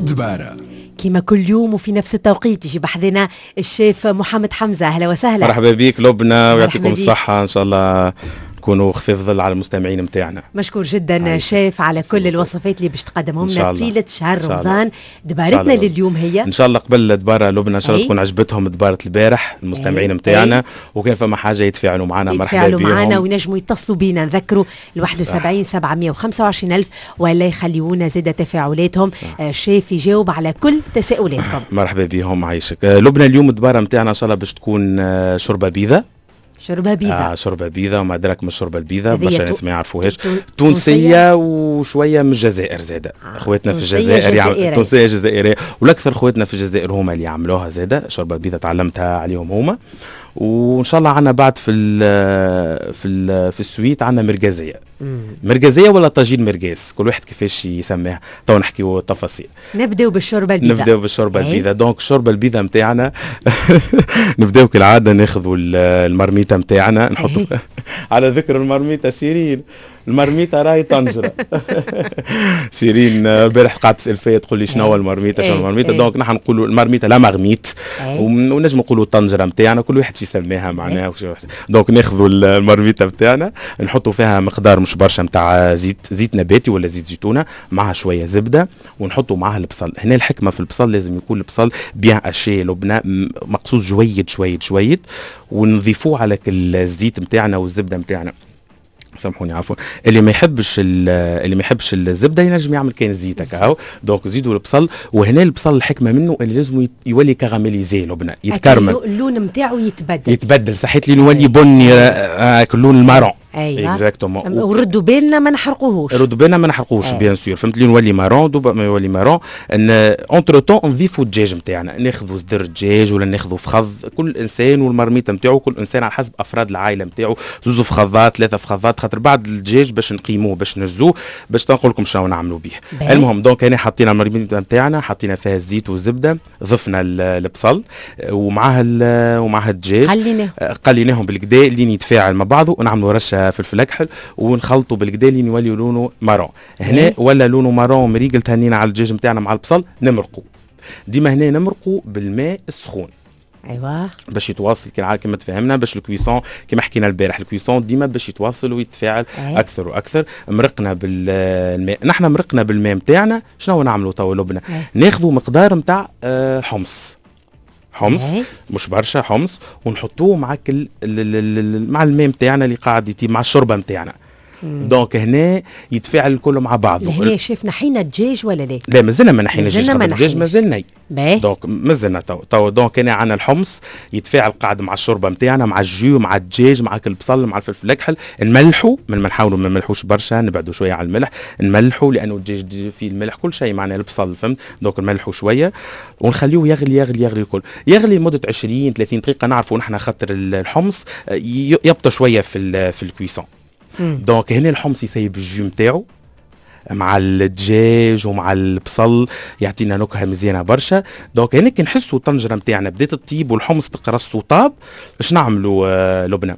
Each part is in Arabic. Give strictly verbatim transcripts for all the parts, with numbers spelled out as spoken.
دبارة. كما كل يوم وفي نفس التوقيت يجي بحذنا الشيف محمد حمزة. أهلا وسهلا. مرحبا بيك لبنى ويعطيكم الصحة إن شاء الله كونوا خفيف ظل على المستمعين متاعنا. مشكور جدا شيف على كل الوصفات اللي باش تقدمهم لنا طيلة شهر رمضان. دبارتنا لليوم هي ان شاء الله قبل دبارة لبنى ان شاء الله تكون عجبتهم دبارة البارح المستمعين متاعنا، وكان فما حاجة يتفاعلوا معنا مرحبا بهم، يتفاعلوا معنا وينجموا يتصلوا بينا. نذكروا الواحد وسبعين سبعمية وخمسة وعشرين ألف ولا يخليونا زيادة تفاعلاتهم. آه شيف يجاوب على كل تساؤلاتكم. مرحبا بهم عايشك. آه لبنى اليوم دبارة متاعنا ان شاء الله باش تكون آه شوربة بيضة. شوربة بيضة. آه شوربة بيضة وما أدراك من الشوربة البيضة برشا ناس ما يعرفوهاش. تونسية وشوية من الجزائر زادة. آه اخواتنا في الجزائر يعملوا تونسية جزائرية، والأكثر اخواتنا في الجزائر هما اللي يعملوها زادة. شوربة بيضة تعلمتها عليهم هما، وان شاء الله عنا بعد في ال في ال في السويت عنا مرقازيه. مرقازيه ولا طاجين مرقاز، كل واحد كيفاش يسميها، تو نحكيو التفاصيل. نبداو بالشوربه البيضاء. نبداو بالشوربه البيضاء. دونك الشوربه البيضاء نتاعنا نبداو كالعاده ناخذوا المرميته نتاعنا نحطوا على ذكر المرميته سيرين، المرميته راهي طنجره. سيرين امبارح قعدت تسال فيا تقول لي شنو هو المرميته شنو المرميته. دونك نحن نقولوا المرميته لا مغميت، ونجم نقولوا الطنجره نتاعنا، كل واحد يسميها معناها. دونك ناخذوا المرميته نتاعنا نحطوا فيها مقدار مش برشا نتاع زيت زيت نباتي ولا زيت زيتونه، معها شويه زبده، ونحطوا معها البصل. هنا الحكمه في البصل لازم يكون البصل بيان اشي لبنى مقصوص جويد شويد شويد، ونضيفوه على الزيت نتاعنا والزبده نتاعنا. سامحوني عفوا. اللي ما يحبش اللي ما يحبش الزبده ينجم يعمل كاين زيت هكا. دونك زيدوا البصل. وهنا البصل الحكمه منه اللي لازم يولي كراميليزي لبنى، يتكرمل، اللون نتاعو يتبدل يتبدل صحيت لي يولي بني هاك اللون المارون. ايوه اكزاكتومون. وردوا بالنا ما نحرقوهوش، ردوا بالنا ما نحرقوهوش بيان سور. فهمت لي نولي مارون دوبا ما يولي مارون. ان اونتر طون نضيفوا الدجاج نتاعنا، ناخذوا صدر الدجاج ولا ناخذوا فخذ، كل انسان والمرميته نتاعو، كل انسان على حسب افراد العائله نتاعو، زوز فخذات ثلاثه فخذات، خاطر بعد الدجاج باش نقيموه باش نزوه باش نقول لكم شنو نعملوا به. المهم دونك هنا حطينا المرميته نتاعنا، حطينا فيها الزيت والزبده، ضفنا البصل ومعها ومعها الدجاج، قليناه قليناهم بالكدا اللي يتفاعل مع بعضه، ونعملوا رشه فلفل اكحل ونخلطوا بالكدا اللي يولي لونه مارون. هنا ولا لونه مارون مريقل تهنينا على الدجاج نتاعنا مع البصل، نمرقوا ديما هنا نمرقوا بالماء السخون. ايوه باش يتواصل كما كما تفهمنا، باش الكويسون كما حكينا البارح الكويسون ديما باش يتواصل ويتفاعل أيه. اكثر واكثر. مرقنا بالماء، نحن مرقنا بالماء نتاعنا. شنو نعملوا تو لبنى؟ أيه. ناخذوا مقدار نتاع آه حمص حمص أيه. مش برشا حمص، ونحطوه مع كل مع الماء نتاعنا اللي قاعد يتي مع الشوربه نتاعنا. دونك هنا يتفاعل كله مع بعضه. هنا شايف نحينا الدجاج ولا لا؟ لا مازلنا ما نحيناش الدجاج، مازلنا باهي. دونك مازلنا تو تو دونك هنا عندنا الحمص يتفاعل قاعد مع الشوربه نتاعنا مع الجو مع الدجاج مع البصل مع الفلفل الاكحل. نملحوا من ما نحاولوا ما نملحوش برشا، نبعدوا شويه على الملح، نملحوا لانه الدجاج فيه الملح كل شيء معناه البصل فهمت. دونك نملحوا شويه ونخليوه يغلي يغلي يغلي الكل يغلي لمده عشرين ثلاثين دقيقه. نعرفوا نحن خاطر الحمص يبطأ شويه في في الكويسون. دونك هنا الحمص يسيب الجو نتاعو مع الدجاج ومع البصل، يعطينا نكهه مزيانه برشا. دونك هنا كي نحسوا الطنجره نتاعنا بدات تطيب والحمص تقرص وطاب، اش نعملوا آه لبنى؟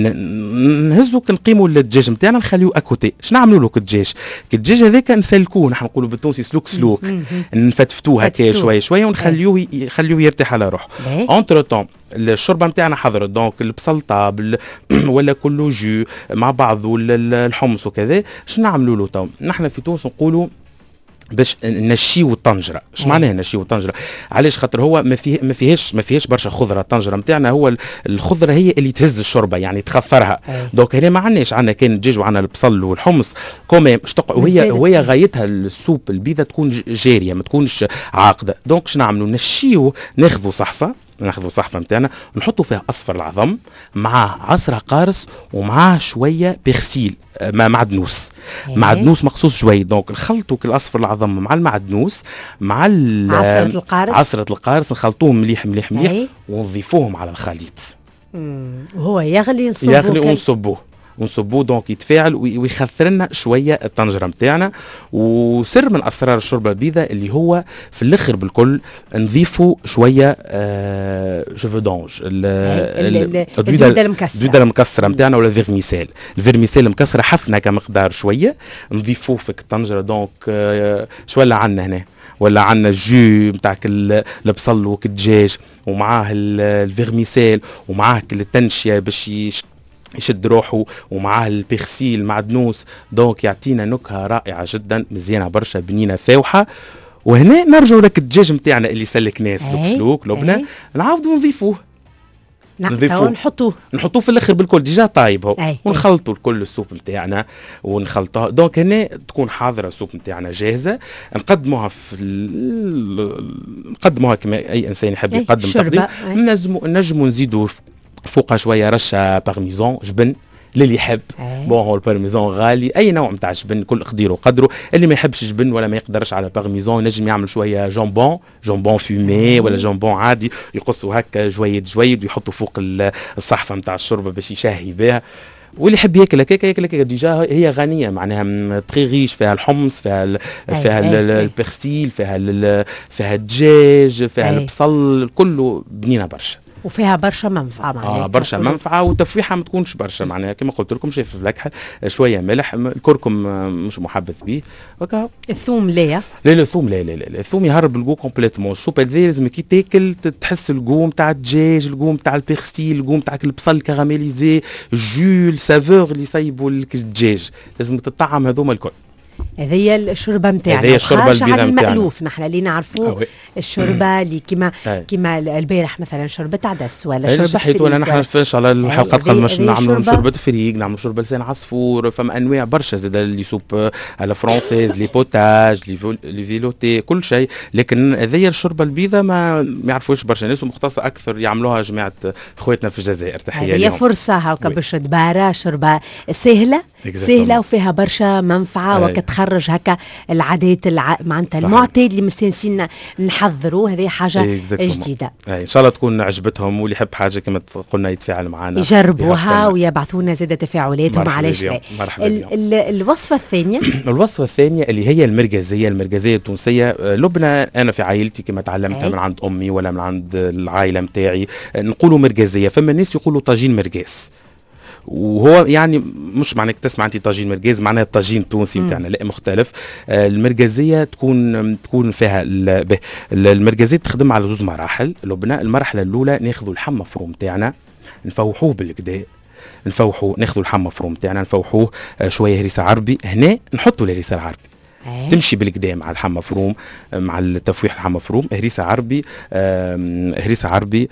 نهزوا كنقيموا الدجاج نتاعنا نخليوه اكوتي. اش نعملوا له كالدجاج؟ كالدجاج هذاك نسلكوه، نحن نقولوا بالتونسي سلوك سلوك، نفتفتوه هكا شويه شويه ونخليوه يخليوه يرتاح على روحه. اونتر طون الشوربه نتاعنا حضرت، دونك البصل طاب ولا كله جو مع بعض ولا الحمص وكذا. اش نعملوا له تو؟ نحن في تونس نقولوا باش نشيو الطنجره. اش معناها نشيو الطنجره؟ علاش؟ خاطر هو ما فيه ما فيهاش ما فيهاش برشا خضره. الطنجره نتاعنا هو الخضره هي اللي تهز الشوربه يعني تخفرها. دونك هنا ما عندناش، عندنا كان الدجاج وعندنا البصل والحمص كومي وهي وهي غايتها السوب البيضه تكون جاريه ما تكونش عاقده. دونك اش نعملوا؟ نشيو، ناخذوا صحفه ناخذوا صحفه نتاعنا نحطوا فيها اصفر العظم مع عصره قارص ومعاه شويه بيرسيل معدنوس معدنوس مخصوص شويه. دونك نخلطوا كل اصفر العظم مع المعدنوس مع عصره القارص عصره القارص نخلطوهم مليح مليح مليح ونضيفوهم على الخليط. وهو يغلي نصبوه يغلي ونصبوه ونصبوه دونك يتفاعل ويخثر لنا شويه الطنجره نتاعنا. وسر من اسرار الشوربه البيضاء اللي هو في الاخر بالكل نضيفوا شويه آه جوفودونج الدوده المكسره الدوده المكسره نتاعنا ولا فيرميسيل. الفيرميسيل مكسره حفنه كمقدار شويه نضيفوه في الطنجره. دونك آه شو ولا عندنا هنا ولا عندنا جو نتاع البصل والدجاج ومعاه الفيرميسيل ومعاه التنشيه باش يشد روحه ومعاه البيرسيل معدنوس. دونك يعطينا نكهه رائعه جدا مزيانه برشا بنينه فاوحه. وهنا نرجعوا لك الدجاج نتاعنا اللي سلكناه سلوك سلوك لبنى نعاودوا نضيفوه نضيفوه نحطوه نحطوه في الاخر بالكل ديجا طايب هو ونخلطوا الكل السوب نتاعنا ونخلطوها. دونك هنا تكون حاضره السوب نتاعنا جاهزه نقدموها في نقدموها كما اي انسان يحب يقدم تقديم. نجموا نجموا نزيدوا فوقها شويه رشه بارميزون جبن للي يحب. بون هو البارميزون غالي اي نوع نتاع جبن كل قديره وقدره. اللي ما يحبش جبن ولا ما يقدرش على بارميزون نجم يعمل شويه جامبون جامبون فيمي ولا جامبون عادي يقصوا هكا جويد جويد ويحطوا فوق الصحفه نتاع الشوربه باش يشهي بها. واللي يحب ياكل هكاك ياكل هكاك ديجا هي غنيه معناها تري ريش فيها الحمص فيها ال فيها البرسيل فيها فيها الدجاج فيها البصل كله بنينه برشا وفيها برشا منفعه معناها. اه برشا منفعه وتفويحه ما تكونش برشا معناها كما قلت لكم شايف الفلكحل شويه ملح الكركم مش محبذ به وكا. الثوم لا لا لا الثوم لا لا لا الثوم يهرب الجو كومبليتمون. السوب هذه لازم كي تاكل تحس الجو نتاع الدجاج الجو نتاع البيرسيل الجو نتاع البصل كراميليزي جو السافور اللي يصيبوا الدجاج لازم تطعم هذوما الكل. هذه الشوربه نتاعنا هذه الشوربه البيضاء المألوف نحن اللي نعرفوه الشوربه اللي كيما كيما البارح مثلا شوربه عدس ولا شوربه صحيت ولا نحن فاش على الحلقات قبل مش نعملوا شوربه فريق نعملوا شوربه لسان عصفور. فما انواع برشا زاد اللي سوب على فرونسيز لي بوتاج لي فيلوتي كل شيء. لكن هذه الشوربه البيضاء ما ما يعرفوش برشا ناس ومختصه اكثر يعملوها جماعه اخواتنا في الجزائر. تحيه لهم. هي فرصه هكا باش تبارا شوربه سهله سهله وفيها برشا منفعه وكتخرج هكا العادات الع... معناتها المعتاد اللي مستانسين نحضروا. هذه حاجه جديده. ان شاء الله تكون عجبتهم واللي يحب حاجه كما قلنا يتفاعل معنا يجربوها ويبعثونا زاد تفاعلاتهم. علاش لا. ال... ال... الوصفه الثانيه الوصفه الثانيه اللي هي المرقزيه المرقزيه التونسيه. لبنى انا في عائلتي كما تعلمتها من عند امي ولا من عند العائله نتاعي نقولوا مرقزيه. فما الناس يقولوا طاجين مرقاس وهو يعني مش معناك تسمع انت طاجين مرقاز معناها الطاجين التونسي نتاعنا لا مختلف. آه المرقزيه تكون تكون فيها المرقزيه تخدم على زوج مراحل. لبنى المرحله الاولى ناخذوا اللحم مفروم تاعنا نفوحوه بالكدا نفوحوه ناخذوا اللحم مفروم تاعنا نفوحوه آه شويه هريسه عربي هنا نحطوا الهريسه العربي أيه. تمشي بالكدا مع اللحم مفروم مع التفويح اللحم مفروم هريسه عربي هريسه عربي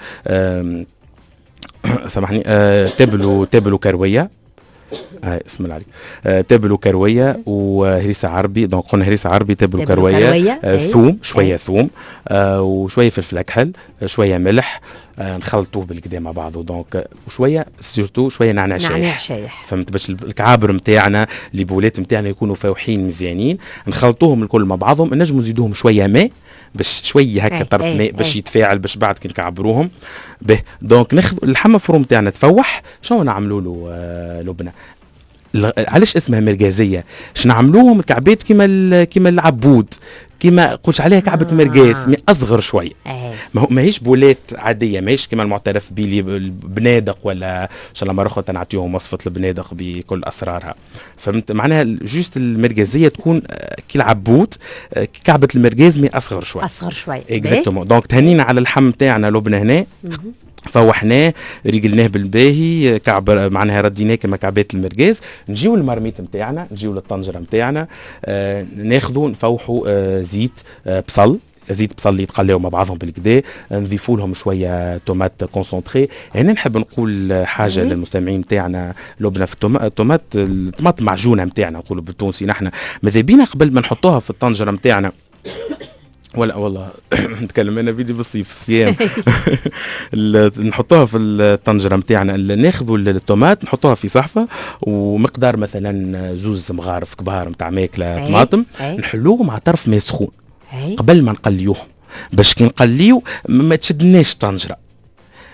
سامحني آه تبلو تبلو كرويه آه اسم الله عليك آه تبلو كرويه وهريسه عربي. دونك قلنا هريسه عربي تبلو كرويه, كروية. آه ثوم شويه ثوم آه وشويه فلفل اكحل آه شويه ملح آه نخلطوه بالكدا مع بعضه. دونك وشويه سيرتو شويه نعناع شايح فهمت باش الكعابر نتاعنا اللي بولات نتاعنا يكونوا فاوحين مزيانين. نخلطوهم الكل مع بعضهم. نجموا نزيدوهم شويه ماء باش شويه هكا طرف ماء باش يتفاعل باش بعد كي نكعبروهم به. دونك ناخذ اللحم مفروم تاعنا تفوح. شنو نعملوا له آه لبنى علاش اسمها مرقازيه؟ باش نعملوهم الكعبات كيما كيما العبود كيما قلت عليها كعبه آه. مرقاس مي اصغر شويه. آه. ما ماهيش بولات عاديه ماهيش كيما المعترف به البنادق ولا ان شاء الله مره اخرى نعطيهم وصفه البنادق بكل اسرارها. فهمت معناها جوست المرقازيه تكون كي العبود كعبه المرقاز مي اصغر شويه اصغر شويه اكزاكتومون. دونك تهنينا على اللحم تاعنا لبنى هنا فوحناه رجلناه بالباهي كعب معناها رديناه كما كعبات المرقاز. نجيو المرميت نتاعنا نجيو للطنجره نتاعنا آه ناخذوا نفوحوا آه زيت آه بصل زيت بصل اللي يتقلاو مع بعضهم بالكدا. نضيفوا لهم شويه تومات كونسونطري. هنا نحب نقول حاجه للمستمعين نتاعنا لبنى في الطومات الطماط معجونه نتاعنا نقولوا بالتونسي نحن ماذا بينا قبل ما نحطوها في الطنجره نتاعنا ولا والله نتكلم انا بيدي بالصيف الصيام نحطوها في الطنجره نتاعنا ناخذوا الطومات نحطوها في صحفه ومقدار مثلا زوز مغارف كبار نتاع ماكله طماطم نحلوهم مع طرف ماء سخون قبل ما نقليوهم باش كي نقليو ما تشدناش الطنجره.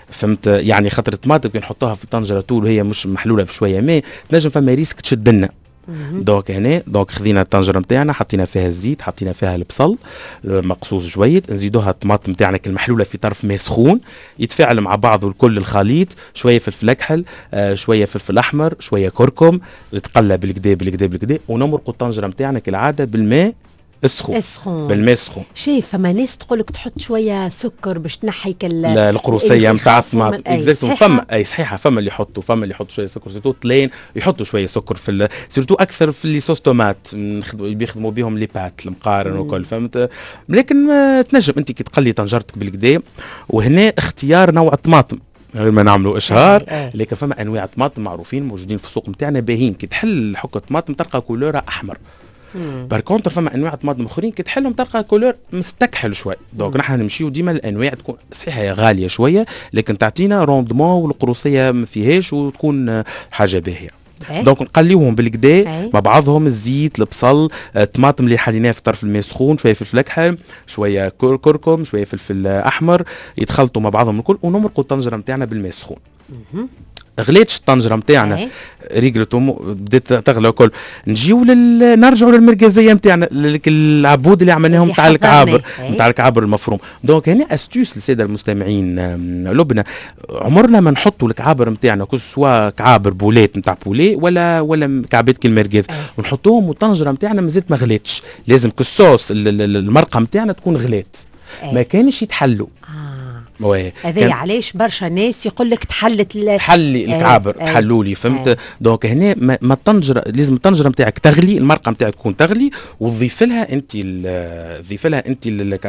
فهمت يعني خاطر الطماطم كي نحطوها في الطنجره طول وهي مش محلوله في شويه ماء تنجم فما ريسك تشد لنا. دونك هنا دونك خذينا الطنجره نتاعنا حطينا فيها الزيت حطينا فيها البصل مقصوص جويد نزيدوها الطماطم نتاعنا المحلوله في طرف ماء سخون يتفاعل مع بعضه الكل الخليط شويه فلفل اكحل آه شويه فلفل احمر شويه كركم يتقلب بالكدا بالكدا بالكدا ونمرقوا الطنجره نتاعنا كالعاده بالماء السخون السخون بالماء السخون. شايف فما ناس تقول لك تحط شويه سكر باش تنحي كل القروصيه نتاع الطماطم اكزاكتومون. فما اي صحيحه فما اللي يحطوا فما اللي يحطوا شويه سكر سيرتو طلين يحطوا شويه سكر في سيرتو اكثر في اللي صوص طومات بيخدموا بهم لي بات المقارن وكل فهمت. لكن تنجم انت كي تقلي طنجرتك بالكدا وهنا اختيار نوع الطماطم غير ما نعملوا اشهار لكن فما انواع طماطم معروفين موجودين في السوق نتاعنا باهين كي تحل حك الطماطم تلقى كولورها احمر. بار كونتر فما انواع طماطم اخرين كي تحلهم تلقى كولور مستكحل شوي. دونك نحن نمشيو ديما الانواع تكون صحيحه هي غاليه شويه لكن تعطينا روندمون والقروصيه ما فيهاش وتكون حاجه باهيه. دونك نقليوهم بالكدا مع بعضهم الزيت البصل الطماطم اللي حليناها في طرف الماء سخون شويه فلفل اكحل شويه كركم شويه فلفل احمر يتخلطوا مع بعضهم الكل ونمرقوا الطنجره نتاعنا بالماء السخون. غليتش الطنجره نتاعنا ريقلتهم بدات تغلى الكل نجيو لل... نرجعوا للمركزيه نتاعنا العبود اللي عملناهم نتاع الكعابر نتاع الكعابر المفروم. دونك هنا استوس للساده المستمعين لبنى عمرنا ما نحطوا الكعابر نتاعنا كل سوا كعابر بولات نتاع بولي ولا ولا كعبات كالمركز ونحطوهم والطنجره نتاعنا مازالت ما غليتش لازم كالصوص المرقه نتاعنا تكون غلات ما كانش يتحلوا. هذا علاش برشا ناس يقول لك تحلت تحلي الكعابر آه تحلوا لي فهمت. آه دونك هنا ما الطنجره لازم الطنجره نتاعك تغلي المرقه نتاعك تكون تغلي وتضيف لها انت تضيف لها انت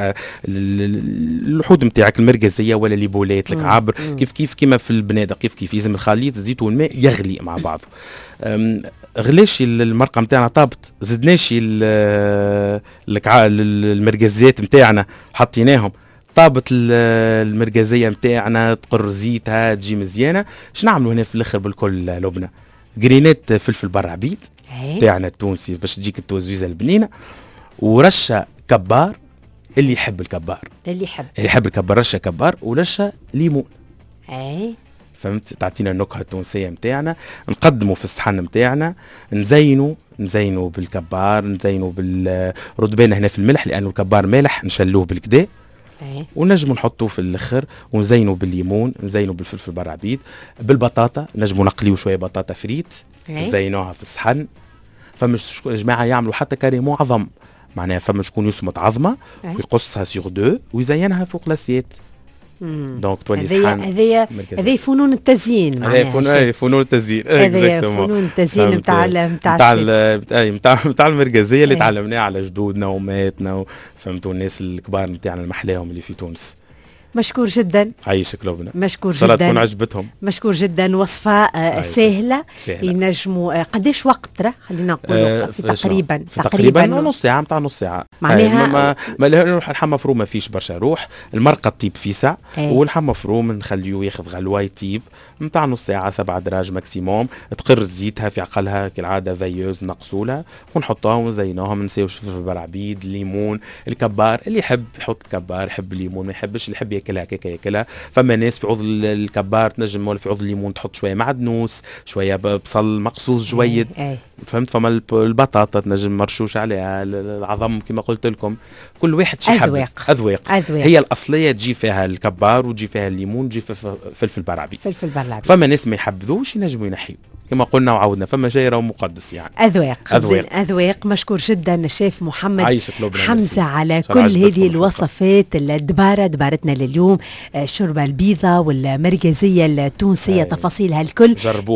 اللحود نتاعك المركزيه ولا لي بولات الكعابر كيف كيف كيما في البنادق كيف كيف لازم الخليط الزيت والماء يغلي مع بعضه. غليش المرقه نتاعنا طابت زدناش المركزيات نتاعنا حطيناهم طابت المركزيه نتاعنا تقر زيتها تجي مزيانه. اش نعملوا هنا في الاخر بالكل لبنى جرينات فلفل برعبيد نتاعنا التونسي باش تجيك التوزيزه البنينه ورشه كبار اللي يحب الكبار اللي يحب اللي يحب الكبار رشه كبار ورشه ليمون. اي فهمت تعطينا النكهه التونسيه نتاعنا نقدموا في الصحن نتاعنا نزينوا نزينوا بالكبار نزينوا بالردبان هنا في الملح لانه الكبار مالح نشلوه بالكدا ونجموا نحطوه في الاخر ونزينوا بالليمون نزينوا بالفلفل برعبيد بالبطاطا نجموا نقليو شويه بطاطا فريت نزينوها في الصحن. فمش جماعه يعملوا حتى كاريمون عظم معناها فما شكون يسمط عظمه ويقصها سيغ دو ويزينها فوق لاسيت. دونك تولي صحن هذه هذه فنون التزيين هذه فنون فنون التزيين هذه فنون التزيين نتاع نتاع نتاع نتاع المركزيه اللي تعلمناها على جدودنا وامهاتنا فهمتوا الناس الكبار نتاعنا المحلاهم اللي في تونس. مشكور جدا عايشك لبنى مشكور جدا تكون عجبتهم مشكور جدا وصفه آه سهله, سهلة. ينجموا آه قديش وقت راه خلينا نقولوا آه تقريبا تقريبا نص ساعه نتاع نص ساعه معناها ما ما اللحم مفروم ما فيش برشا روح المرقه تطيب في ساعه واللحم مفروم نخليوه ياخذ غلوه يطيب نتاع نص ساعه سبعة دراج ماكسيموم تقر زيتها في عقلها كالعاده فيوز نقصولها ونحطوها ونزينوها نسيو فلفل برعبيد ليمون الكبار اللي يحب يحط كبار يحب الليمون ما يحبش اللي يحب ياكلها كيكه ياكلها. فما ناس في عوض الكبار تنجم ولا في عوض الليمون تحط شويه معدنوس شويه بصل مقصوص جويد فهمت. فما البطاطا تنجم مرشوش عليها العظم كما قلت لكم كل واحد شي حب اذواق هي الاصليه تجي فيها الكبار وتجي فيها الليمون تجي فيها فلفل برعبيد فلفل برعبيد. فما ناس ما يحبذوش ينجموا ينحيوا كما قلنا وعودنا فما شيء راهو مقدس يعني اذواق اذواق اذواق. مشكور جدا الشيف محمد حمزه على كل هذه الوصفات الدباره دبارتنا لليوم الشوربه البيضاء والمركزيه التونسيه تفاصيلها الكل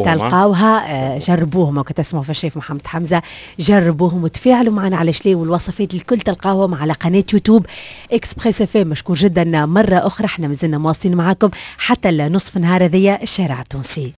تلقاوها جربوهم وكتسمعوا في الشيف محمد حمزه جربوهم وتفاعلوا معنا على شلي والوصفات الكل تلقاوهم على قناه يوتيوب اكسبريس اف ام. مشكور جدا مره اخرى احنا مازلنا مواصلين معكم حتى النصف نهار هذيا الشارع التونسي.